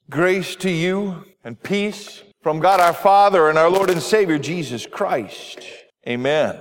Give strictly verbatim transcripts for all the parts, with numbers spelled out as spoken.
Grace to you and peace from God our Father and our Lord and Savior, Jesus Christ. Amen.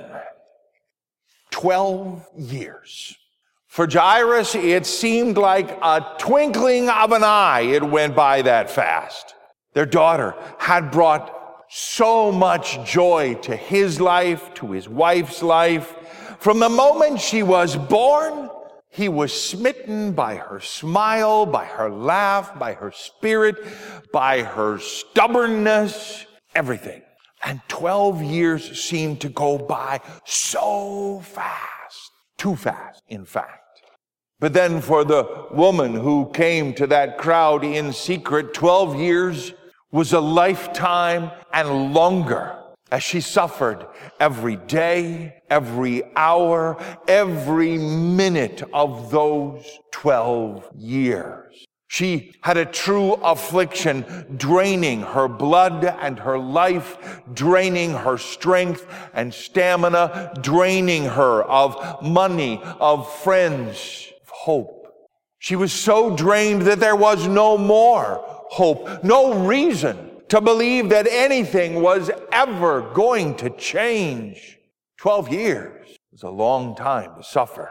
Twelve years. For Jairus, it seemed like a twinkling of an eye. It went by that fast. Their daughter had brought so much joy to his life, to his wife's life. From the moment she was born, he was smitten by her smile, by her laugh, by her spirit, by her stubbornness, everything. And twelve years seemed to go by so fast, too fast, in fact. But then for the woman who came to that crowd in secret, twelve years was a lifetime and longer, as she suffered every day, every hour, every minute of those twelve years. She had a true affliction, draining her blood and her life, draining her strength and stamina, draining her of money, of friends, of hope. She was so drained that there was no more hope, no reason to believe that anything was ever going to change. Twelve years was a long time to suffer.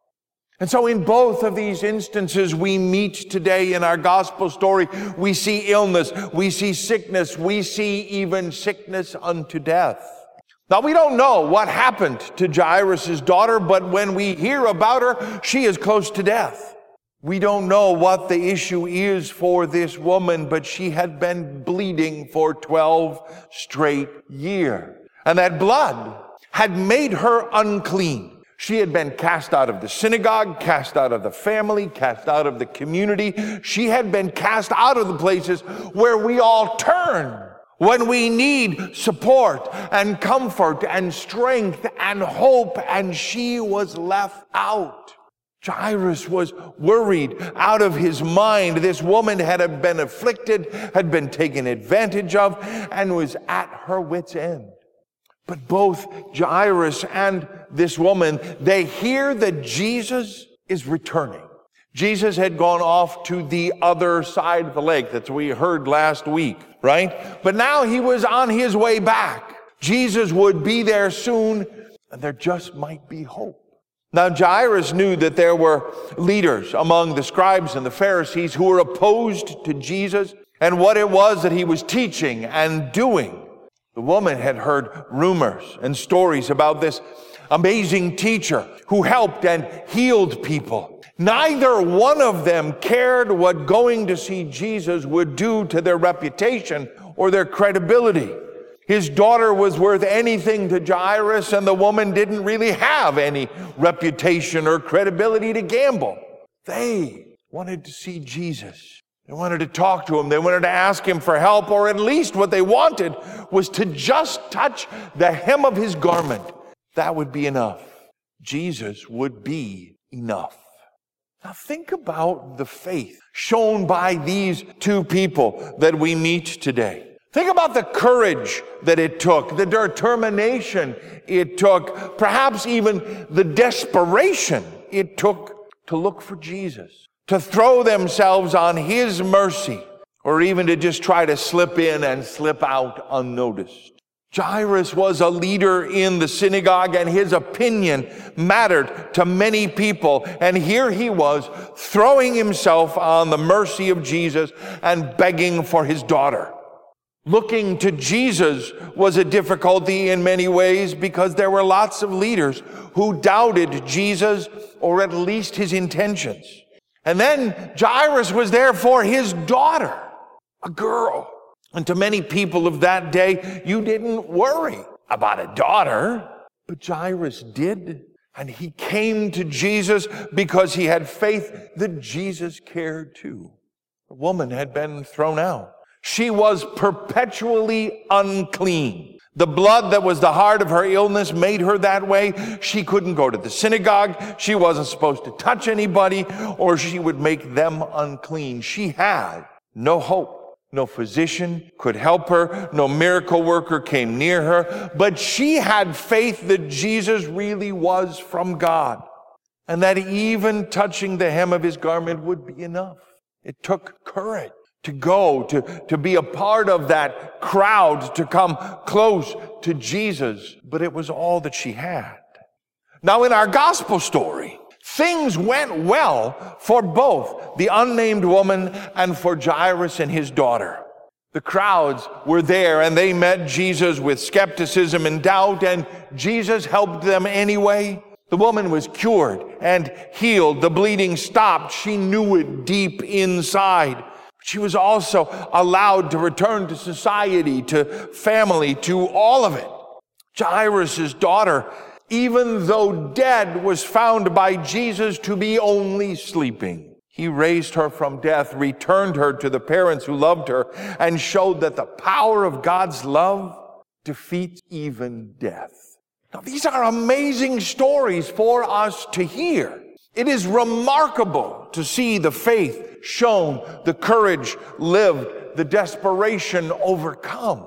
And so in both of these instances we meet today in our gospel story, we see illness, we see sickness, we see even sickness unto death. Now we don't know what happened to Jairus' daughter, but when we hear about her, she is close to death. We don't know what the issue is for this woman, but she had been bleeding for twelve straight years. And that blood had made her unclean. She had been cast out of the synagogue, cast out of the family, cast out of the community. She had been cast out of the places where we all turn when we need support and comfort and strength and hope, and she was left out. Jairus was worried out of his mind. This woman had been afflicted, had been taken advantage of, and was at her wit's end. But both Jairus and this woman, they hear that Jesus is returning. Jesus had gone off to the other side of the lake. That's what we heard last week, right? But now he was on his way back. Jesus would be there soon, and there just might be hope. Now, Jairus knew that there were leaders among the scribes and the Pharisees who were opposed to Jesus and what it was that he was teaching and doing. The woman had heard rumors and stories about this amazing teacher who helped and healed people. Neither one of them cared what going to see Jesus would do to their reputation or their credibility. His daughter was worth anything to Jairus, and the woman didn't really have any reputation or credibility to gamble. They wanted to see Jesus. They wanted to talk to him. They wanted to ask him for help, or at least what they wanted was to just touch the hem of his garment. That would be enough. Jesus would be enough. Now think about the faith shown by these two people that we meet today. Think about the courage that it took, the determination it took, perhaps even the desperation it took to look for Jesus, to throw themselves on his mercy, or even to just try to slip in and slip out unnoticed. Jairus was a leader in the synagogue, and his opinion mattered to many people. And here he was throwing himself on the mercy of Jesus and begging for his daughter. Looking to Jesus was a difficulty in many ways because there were lots of leaders who doubted Jesus or at least his intentions. And then Jairus was there for his daughter, a girl. And to many people of that day, you didn't worry about a daughter, but Jairus did. And he came to Jesus because he had faith that Jesus cared too. The woman had been thrown out. She was perpetually unclean. The blood that was the heart of her illness made her that way. She couldn't go to the synagogue. She wasn't supposed to touch anybody, or she would make them unclean. She had no hope. No physician could help her. No miracle worker came near her. But she had faith that Jesus really was from God, and that even touching the hem of his garment would be enough. It took courage to go, to, to be a part of that crowd, to come close to Jesus, but it was all that she had. Now, in our gospel story, things went well for both the unnamed woman and for Jairus and his daughter. The crowds were there and they met Jesus with skepticism and doubt, and Jesus helped them anyway. The woman was cured and healed. The bleeding stopped. She knew it deep inside. She was also allowed to return to society, to family, to all of it. Jairus' daughter, even though dead, was found by Jesus to be only sleeping. He raised her from death, returned her to the parents who loved her, and showed that the power of God's love defeats even death. Now, these are amazing stories for us to hear. It is remarkable to see the faith shown, the courage lived, the desperation overcome.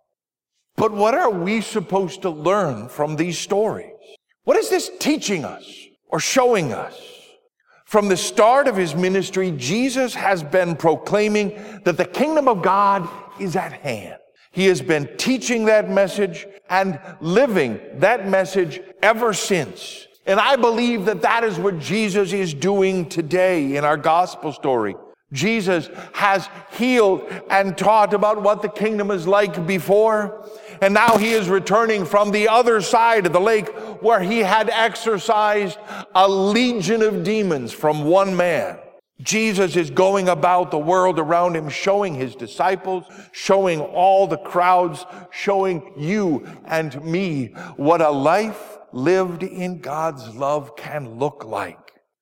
But what are we supposed to learn from these stories? What is this teaching us or showing us? From the start of his ministry, Jesus has been proclaiming that the kingdom of God is at hand. He has been teaching that message and living that message ever since. And I believe that that is what Jesus is doing today in our gospel story. Jesus has healed and taught about what the kingdom is like before. And now he is returning from the other side of the lake where he had exorcised a legion of demons from one man. Jesus is going about the world around him, showing his disciples, showing all the crowds, showing you and me what a life lived in God's love can look like.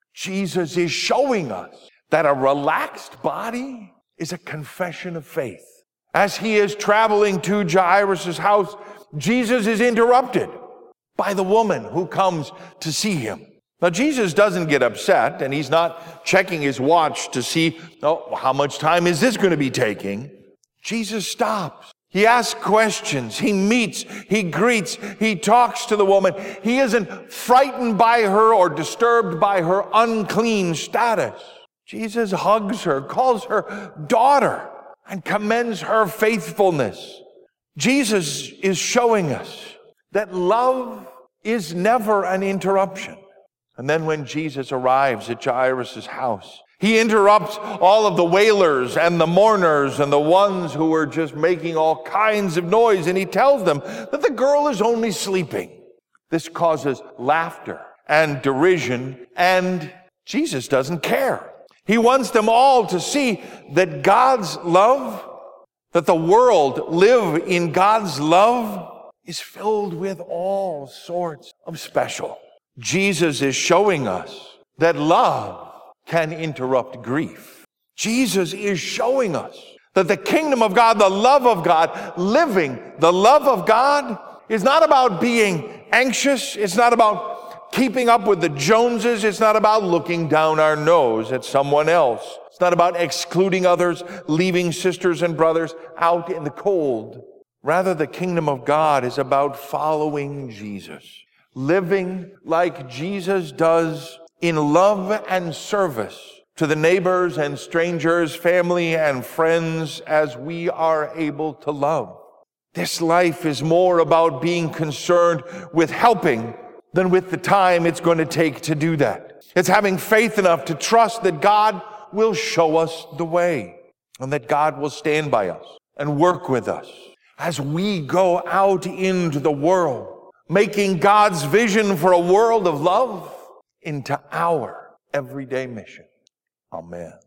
Jesus is showing us that a relaxed body is a confession of faith. As he is traveling to Jairus' house, Jesus is interrupted by the woman who comes to see him. Now, Jesus doesn't get upset, and he's not checking his watch to see, oh, how much time is this going to be taking? Jesus stops. He asks questions. He meets. He greets. He talks to the woman. He isn't frightened by her or disturbed by her unclean status. Jesus hugs her, calls her daughter, and commends her faithfulness. Jesus is showing us that love is never an interruption. And then when Jesus arrives at Jairus' house, he interrupts all of the wailers and the mourners and the ones who were just making all kinds of noise, and he tells them that the girl is only sleeping. This causes laughter and derision, and Jesus doesn't care. He wants them all to see that God's love, that the world live in God's love, is filled with all sorts of special. Jesus is showing us that love can interrupt grief. Jesus is showing us that the kingdom of God, the love of God, living the love of God is not about being anxious. It's not about keeping up with the Joneses. It's not about looking down our nose at someone else. It's not about excluding others, leaving sisters and brothers out in the cold. Rather, the kingdom of God is about following Jesus, living like Jesus does in love and service to the neighbors and strangers, family and friends as we are able to love. This life is more about being concerned with helping than with the time it's going to take to do that. It's having faith enough to trust that God will show us the way and that God will stand by us and work with us as we go out into the world, making God's vision for a world of love into our everyday mission. Amen.